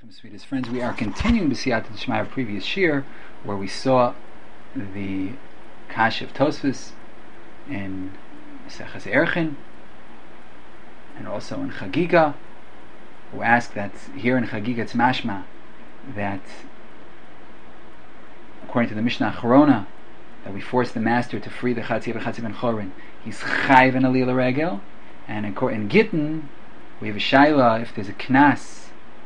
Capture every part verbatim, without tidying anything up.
Aleichem, sweetest friends. We are continuing B'siyat D'Shmai, our previous shir, where we saw the Kasha of Tosfos in Maseches Erchin and also in Chagiga, who asked that here in Chagiga it's mashma that according to the Mishnah Acharona that we force the master to free the Chatzi Chatzi ben Chorin. He's chayv and alila regel, and in, in Gittin we have a shaila if there's a knas.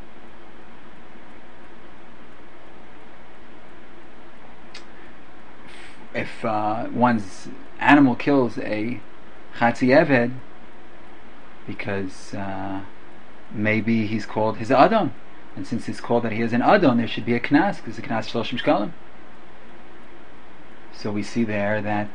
If uh, one's animal kills a Chatzi Eved because uh, maybe he's called his Adon, and since it's called that he is an Adon, there should be a Knas, because the Knas Shloshim Shkalim. So we see there that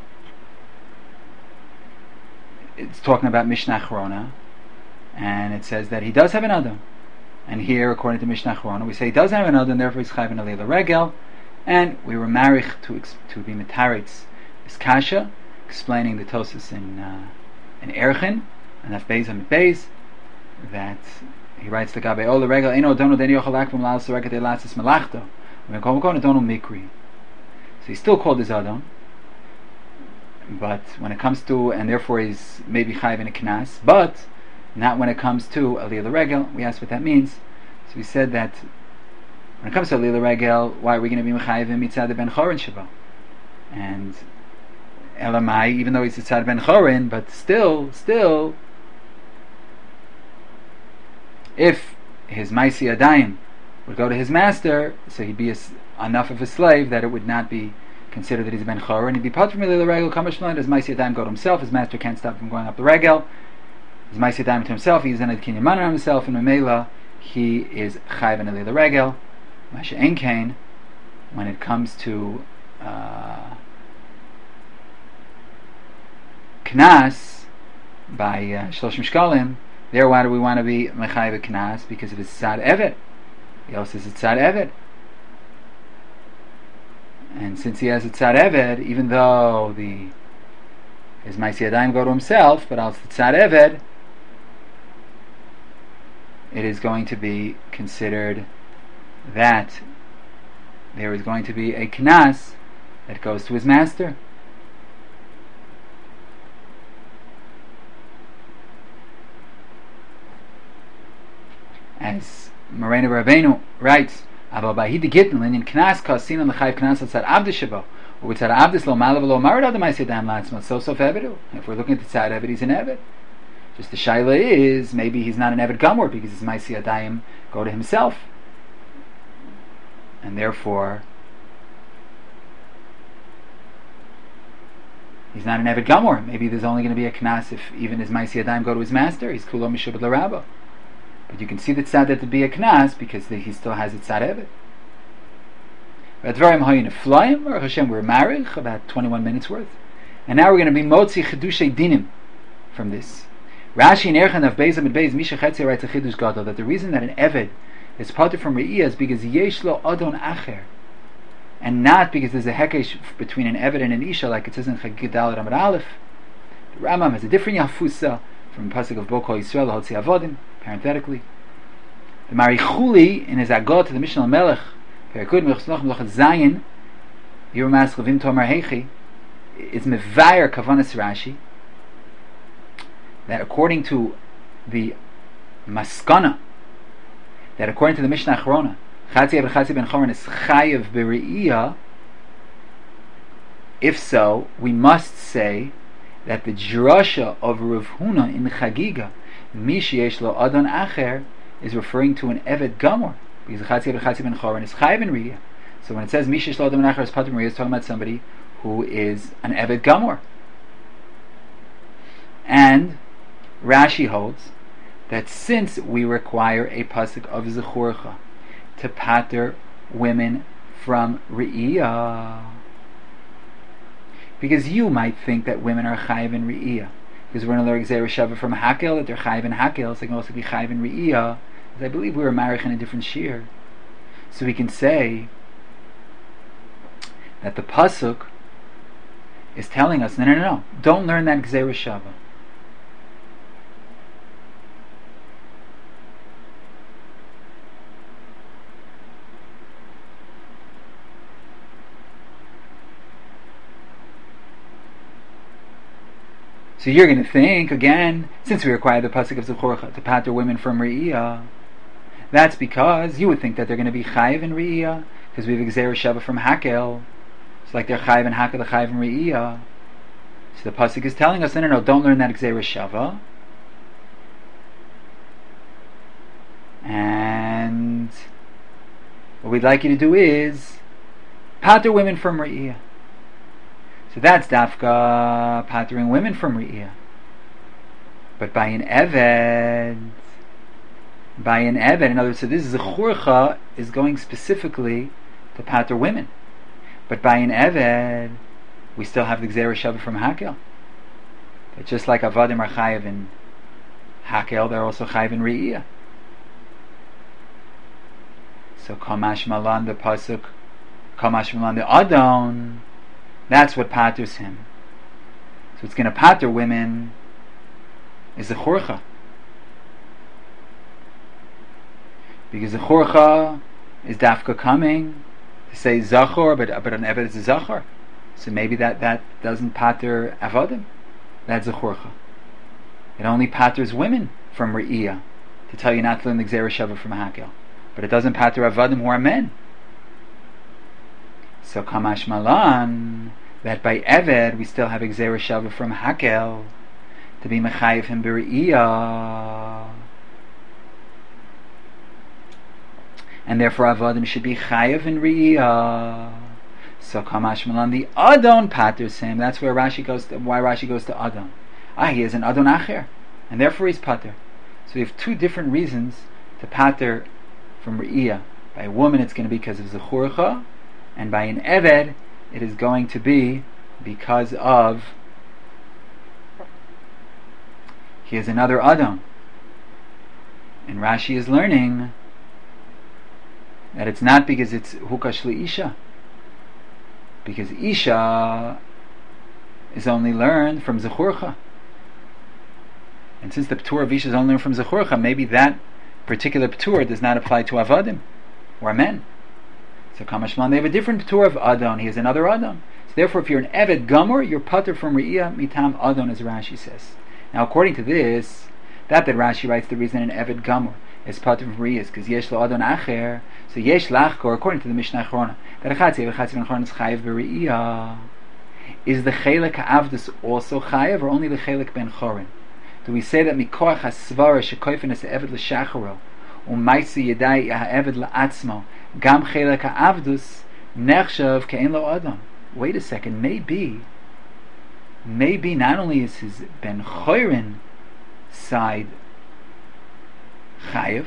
it's talking about Mishnah Acharona, and it says that he does have an Adon. And here, according to Mishnah Acharona, we say he does have an Adon, therefore he's chayv an alila regel. And we were married to to be metaritz is kasha, explaining the Tosfos in uh, in Erchin and Af Beis Amid Beis that he writes the Gabe Ola Regel Eno Dono Deni Yochalak from Laos Regel Elasis Malachto. We call him Dono Mikri. So he's still called his Adon, but when it comes to, and therefore he's maybe chayv in a knas, but not when it comes to Alila Regel. We asked what that means. So we said that when it comes to Alila Regel, why are we going to be Mechayevim Mitzad ben Chorin Sheba? And Elamai, even though he's Mitzad ben Chorin, but still, still, if his Maisi Adayim would go to his master, so he'd be a, enough of a slave that it would not be considered that he's ben Chorin. He'd be part from Alila Regel, Kamashlan, his Maisi Adayim go to himself, his master can't stop him from going up the Regel. His Maisi Adayim to himself, he's in a Kinyan Mana himself, and Mamela, he is Chayv and Alila Regel. Masha Enkain, when it comes to uh, Knas by uh, Shloshim Shkalim, there why do we want to be Mechayiv Knas? Because of his Tzad Evet. He also says it's Tzad Evet. And since he has a Tzad Evet, even though the his Maisi Adayim go to himself, but also the Tzad Evet, it is going to be considered that there is going to be a knas that goes to his master. As Morena Rabbeinu writes, "Aba bahid gitn linyan knas kasin on the chayv knas atzad avdis sheba, or tzad avdis lo malav lo marad adam ma'aseh dam latzma so so evidu." If we're looking at the tzad eved, he's an eved. Just the shaila is maybe he's not an eved gamor because his ma'aseh adayim go to himself. And therefore, he's not an Eved Gamor. Maybe there's only going to be a Knas if even his Maisi Adayim go to his master. He's Kulo Mishubad L'Rabba. But you can see the tzad that to be a Knas because the, he still has a tzad Eved. But Dvarim Hayin Flyim, or Hashem, we're married, about twenty-one minutes worth. And now we're going to be Motzi Chedushay Dinim from this. Rashi in Erchan of Beis Amid Beis, Misha Chetzi writes a Chidush Gadol that the reason that an Eved it's parted from Re'iyah is because yesh lo adon acher, and not because there's a hekesh between an Eved and an Isha, like it says in Chagig Dalet Amud Aleph. The Rambam has a different yafusa from the pasuk of Boko Yisrael Hotzi Avodim, parenthetically. The Marichuli in his Agot to the Mishnah Melech, Perikud Mechsnoch Melech Zayin, Yirumas Chavim Tomar Hechi, is mevayer Kavanas Rashi that according to the Maskana, that according to the Mishnah Acharona, Chatzi Eved Chatzi ben Chorin is chayav b're'iyah. If so, we must say that the drasha of Rav Huna in Chagiga, Mi sheyesh lo adon acher, is referring to an Eved Gamor, because Chatzi Eved Chatzi ben Chorin is chayav in re'iyah. So when it says Mi sheyesh lo adon acher is patur re'iyah, it's talking about somebody who is an Eved Gamor. And Rashi holds that since we require a pasuk of Zechorcha to pater women from Re'iyah, because you might think that women are chayiv in Re'iyah, because we're going to learn Gzeira Shava from Hakel, that they're chayiv in Hakel, so they can also be chayiv in Re'iyah, because I believe we were married in a different shir. So we can say that the pasuk is telling us, no, no, no, no, don't learn that Gzeira Shava. So you're going to think, again, since we require the pasuk of Zechorcha to pater women from Re'iyah, that's because you would think that they're going to be chayiv in Re'iyah, because we have Gzeira Shava from Hakel. It's like they're chayiv in Hakel, they're chayiv in Re'iyah. So the pasuk is telling us, no, no, no, don't learn that Gzeira Shava. And what we'd like you to do is pater women from Re'iyah. So that's dafka patering women from Re'iyah. But by an Eved, by an Eved, in other words, so this Zechorcha is going specifically to pater women. But by an Eved, we still have the Gzeira Shava from Hakel. But just like Avadim are chayiv in Hakel, they're also chayiv in Re'iyah. So Kamash Malan, the pasuk, Kamash Malan, the Adon, that's what paters him. So it's going to pater women is the Zechorcha. Because the Zechorcha is dafka coming to say Zachor, but, but an Eved is a Zachor. So maybe that, that doesn't pater Avadim. That's Zechorcha. It only paters women from Re'iyah to tell you not to learn the Gzeira Shava from Hakel. But it doesn't pater Avadim who are men. So Kamash Malan, that by Eved we still have Gzeira Shava from Hakel to be mechayiv him b'Re'iyah, and therefore Avadim should be chayiv in Re'iyah. So Kamash Malan, the Adon paters him. That's where Rashi goes to, why Rashi goes to Adon. Ah, he is an Adon Acher, and therefore he's pater. So we have two different reasons to pater from Re'iyah. By a woman it's going to be because of Zechorcha, and by an Eved it is going to be because of he is another Adon. And Rashi is learning that it's not because it's Hukash Isha, because Isha is only learned from Zechorcha. And since the P'tur of Isha is only learned from Zechorcha, maybe that particular P'tur does not apply to Avadim or men. So Kamashman, they have a different P'tur of Adon. He is another Adon. So therefore, if you're an Eved Gamor, you're pater from Re'iyah mitam Adon, as Rashi says. Now, according to this, that that Rashi writes the reason an Eved Gamor is pater from Re'iyah is because yesh lo Adon Acher. So yesh lachkor, according to the Mishnah Achrona, that a Chatzi, a Chatzi ben Choron is chayiv b'Re'iyah. Is the Chelek Ha'avdus also chayiv, or only the Chelek ben Choron? Do we say that mikoach hasvara shekoifen es Eved l'shacharo u'maisi yedai ha'Eved la'atzmo gam Chelek Ha'avdus nechshav ke'en lo Adon? Wait a second, maybe, maybe not only is his ben Choron side chayiv,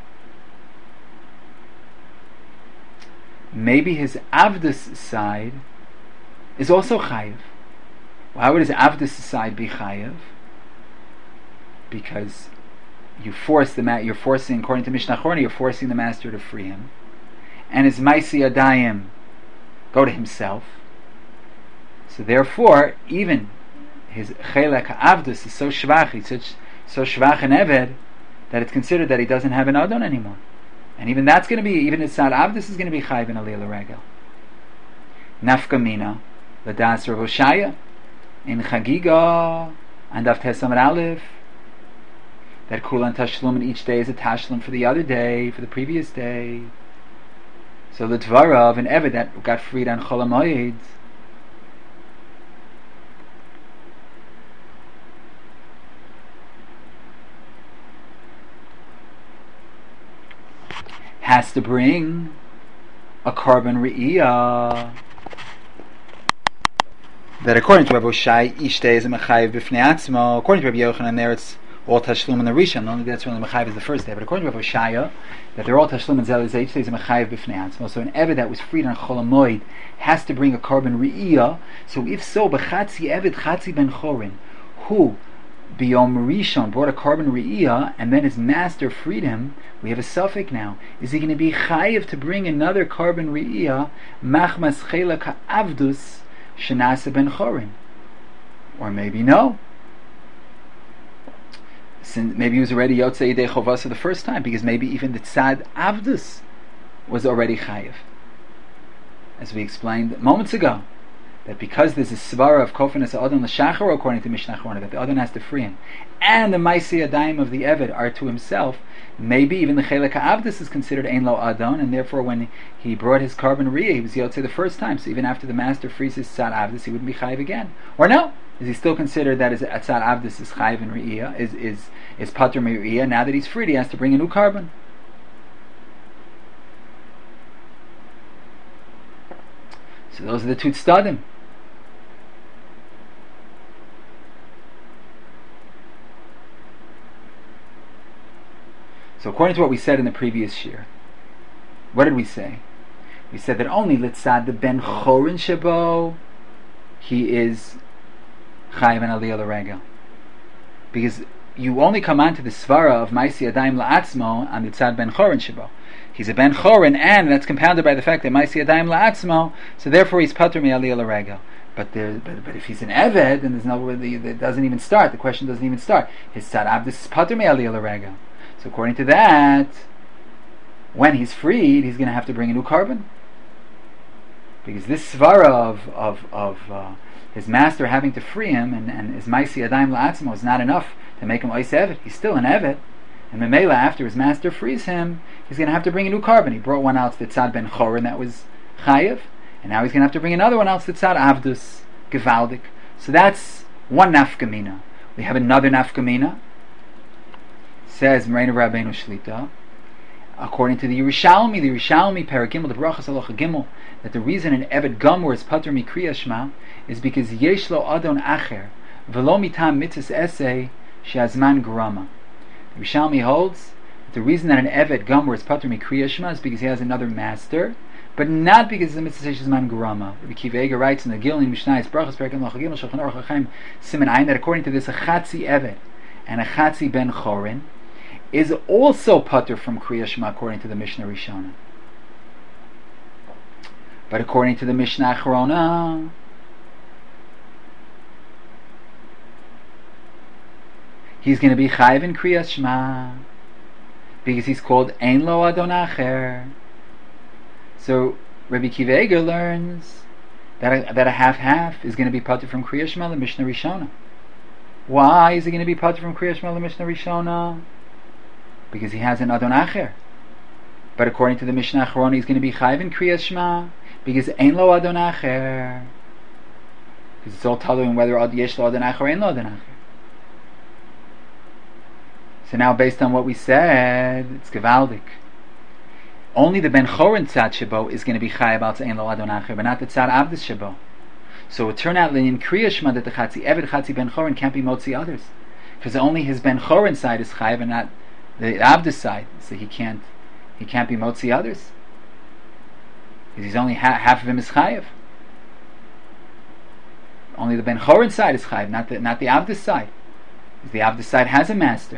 maybe his Avdus side is also chayiv. Why would his Avdus side be chayiv? Because you force the ma- you're forcing, according to Mishnah Achrona, you're forcing the master to free him, and his Maisi Adayim go to himself. So therefore, even his Chelek Avdus is so shvach, he's such so shvach and Eved, that it's considered that he doesn't have an Adon anymore. And even that's going to be, even his Sad Avdus is going to be chayiv in Aliyah L'Regel. Nafka Mina, L'das Rav Oshaya, in Chagiga, and Daf Tesamar Aleph, that Kulan Tashlum in each day is a Tashlum for the other day, for the previous day. So the Tvara of an Eved that got freed on Chol HaMoed has to bring a carbon Re'iyah. That according to Rav Oshai, each day is a Mechayiv B'fnei Atzmo. According to Rabbi Yochanan, there it's all Tashlum in the Rishon. Only that's when the Mechayiv is the first day. But according to Rav Oshaya, that they're all Tashlum and Zelizah, each day is a Mechayiv B'fnei Atzmo. So an Eved that was freed on Chol HaMoed has to bring a carbon Re'iyah. So if so, B'chatzi Eved Chatzi Ben Chorin, who B'yom Rishon brought a carbon Re'iyah, and then his master freed him, we have a suffix now. Is he going to be chayiv to bring another carbon Re'iyah, Machmas Chelek Ha'avdus Shenasa Ben Chorin? Or maybe no. Since maybe he was already Yotzei Yidei Chovasa the first time, because maybe even the Tzad Avdus was already chayiv. As we explained moments ago, that because there's a svara of kofanas adon l'shachar, according to Mishnah Achrona, that the adon has to free him, and the maisi adayim of the eved are to himself, maybe even the chelek ha'avdus is considered ein lo adon, and therefore when he brought his carbon riyah, he was yotze the first time, so even after the master frees his tzad avdus, he wouldn't be chayiv again. Or no? Is he still considered that his tzad avdus is chayiv in riyah, is, is, is pater me riyah, now that he's freed, he has to bring a new carbon? So those are the two tzaddim. So according to what we said in the previous year, what did we say? We said that only litzad the ben chorin shebo, he is chayiv and aliyah l'regel, because you only come on to the svara of maisi adayim la'atzmo on litzad ben chorin shebo. He's a ben chorin, and that's compounded by the fact that maisi adayim la'atzmo, so therefore he's patur mi aliyah l'regel. But, there, but but if he's an eved, then there's no way, it doesn't even start. The question doesn't even start. His tzad avdus is patur mi aliyah l'regel. So according to that, when he's freed, he's going to have to bring a new carbon, because this svara of of, of uh, his master having to free him and, and his maisi adayim la'atzmo is not enough to make him ois eved. He's still an eved, and memela after his master frees him, he's going to have to bring a new carbon. He brought one out to tzad ben chorin that was chayiv, and now he's going to have to bring another one out to tzad avdus gevaldik. So that's one nafkamina. We have another nafkamina. Says Moraina Rabbeinu Shlita, according to the Yerushalmi, the Yerushalmi Paragimel, the Brachas Halacha Gimel, that the reason an Eved Gomor is patur mikriya Shema is because yesh lo adon acher v'lo mitam mitzvahs esei she'azman grama. The Yerushalmi holds that the reason that an Eved Gomor is patur mikriya Shema is because he has another master, but not because of the mitzvah she'azman grama. Rabbi Kiva Eger writes in the Gil in Mishnah Brachas Paragimel Halacha Gimel Shulchan Aruch HaChaim Siman Ayin that according to this a chatzi Eved and a chatzi ben chorin is also patur from Kriya Shema according to the Mishnah Rishona. But according to the Mishnah Achrona, he's going to be chayiv in Kriya Shema because he's called Ein Lo Adon Acher. So Rabbi Kiva Eger learns that a, that a half-half is going to be patur from Kriya Shema the Mishnah Rishona. Why is he going to be patur from Kriya Shema the Mishnah Rishona? Because he has an Adon Acher. But according to the Mishnah Achrona, he's going to be chayiv in Kriya Shema because Ein Lo Adon Acher. Because it's all totally whether yesh lo Adon Acher or Ein Lo Adon Acher. So now, based on what we said, it's gevaldik. Only the ben chorin tzad shebo is going to be chayiv al Ein Lo Adon Acher, but not the tzad avdus shebo. So it turned out in Kriya Shema that the chatzi eved chatzi ben chorin can't be motzi others, because only his ben chorin side is chayiv and not the avdus side, so he can't he can't be motzi others because he's only ha- half of him is chayiv. Only the ben chorin side is chayiv, not the not the avdus side, because the avdus side has a master.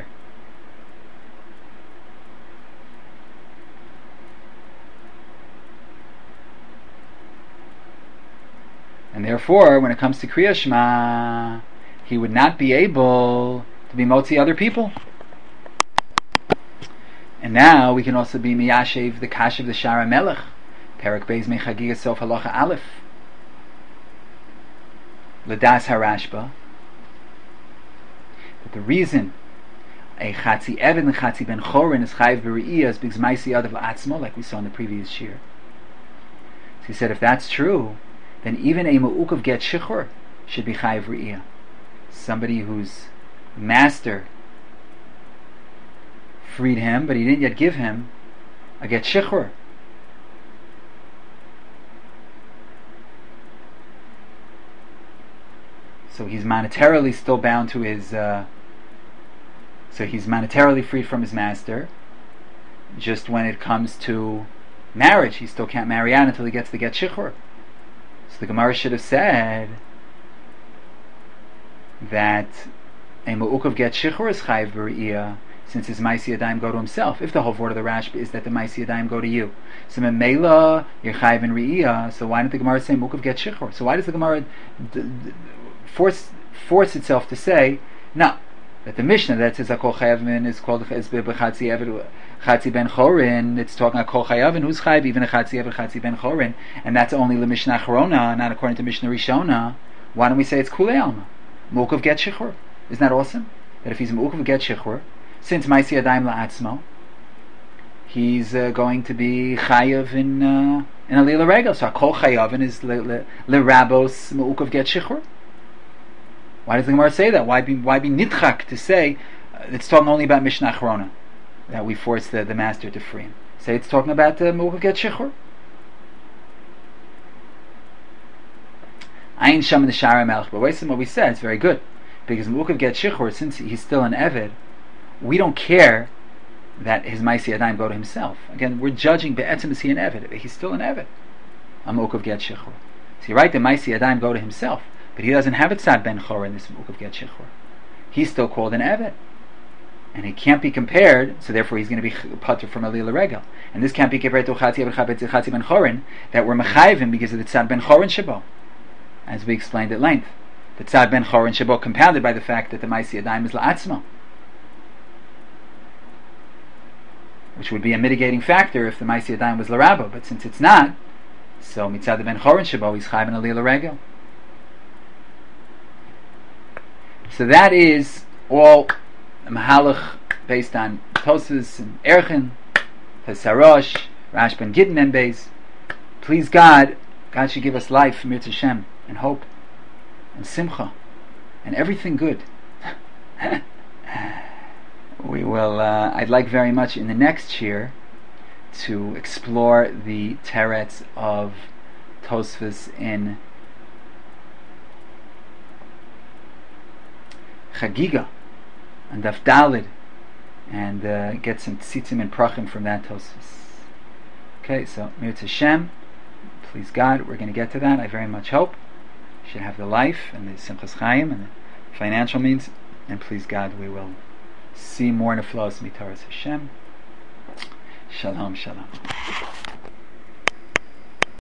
And therefore, when it comes to Kriya Shema, he would not be able to be motzi other people. And now we can also be miyashev the kash of the Shara Melech, Perak Beis Mechagiga Sof Halacha Aleph, Ladas Harashba, that the reason a Chatzi Eved and Chatzi Ben Chorin is Chayiv B'Re'iyah is because Maisi Adav La'atzmo, like we saw in the previous year. So he said, if that's true, then even a Mu'uk of Get Shichur should be Chayiv B'Re'iyah. Somebody whose master freed him, but he didn't yet give him a Get Shichur. So he's monetarily still bound to his uh, so he's monetarily freed from his master. Just when it comes to marriage, he still can't marry out until he gets the Get Shichur. So the Gemara should have said that a Mu'uk of Get Shichur is Chayiv B'Re'iyah, since his Maisi Adayim go to himself. If the whole word of the Rashba is that the Maisi Adayim go to you, so Memela you're Chayiv in Re'iyah. So why didn't the Gemara say Mu'uk of Get Shichur? So why does the Gemara d- d- force force itself to say no? That the Mishnah that says Kol Chayavin is called is B'Chatzi Eved Chatzi Ben Chorin. It's talking about Kol Chayavin who's Chayav even a Chatzi Eved Chatzi Ben Chorin, and that's only the Mishnah Acharona, not according to Mishnah Rishona. Why don't we say it's Kulei Alma? Mu'ukav Get Shichur. Isn't that awesome? That if he's Mu'ukav Get Shichur, since Maisi Adayim La'atzmo, he's uh, going to be Chayav in uh, in a Lila Regel. So Kol Chayavin is Lerabos Mu'ukav Get Shichur. Why does the Gemara say that? Why be why be nitchak to say uh, it's talking only about Mishnah Acharona, that we force the, the master to free him? Say it's talking about the uh, Mu'ukav Get Shichur. Ayin Sham in the Shara Melech. But wait, what we said, it's very good. Because Mu'ukav Get Shichur, since he's still an Eved, we don't care that his Maisi Adayim go to himself. Again, we're judging Be'etzim is he an Eved. He's still an Eved. A Mu'ukav Get Shichur. So you're right, the Maisi Adayim go to himself. But he doesn't have a Tzad Ben Chor in this Mu'ukav Get Shichur. He's still called an Eved. And he can't be compared, so therefore he's going to be Pater from a Lila Regel. And this can't be compared to Chatzi Ben Chorin, that we're Mechayvim because of the Tzad Ben Chorin Shabo, as we explained at length. The Tzad Ben Chorin Shabo compounded by the fact that the Maisi Adayim is La'atzmo, which would be a mitigating factor if the Maisi Adayim was L'Rabo, but since it's not, so Mitzad Ben Chorin Shabo, he's Chayv in a Lila Regel. So that is all a Mahalach based on Tosfos and Erchin, Pesarosh, Rash Ben Gittin and Beis. Please God, God should give us life, Mir Tashem, and hope, and Simcha, and everything good. We will, uh, I'd like very much in the next year to explore the Teretz of Tosfos in Chagiga and Daf Dalid, and uh, get some tzitzim and prachim from that Tosfos. Okay, so Mir Tashem, please God, we're going to get to that. I very much hope you should have the life and the Simchas Chaim and the financial means, and please God, we will see more in the flows. Mitaras Hashem. Shalom, shalom.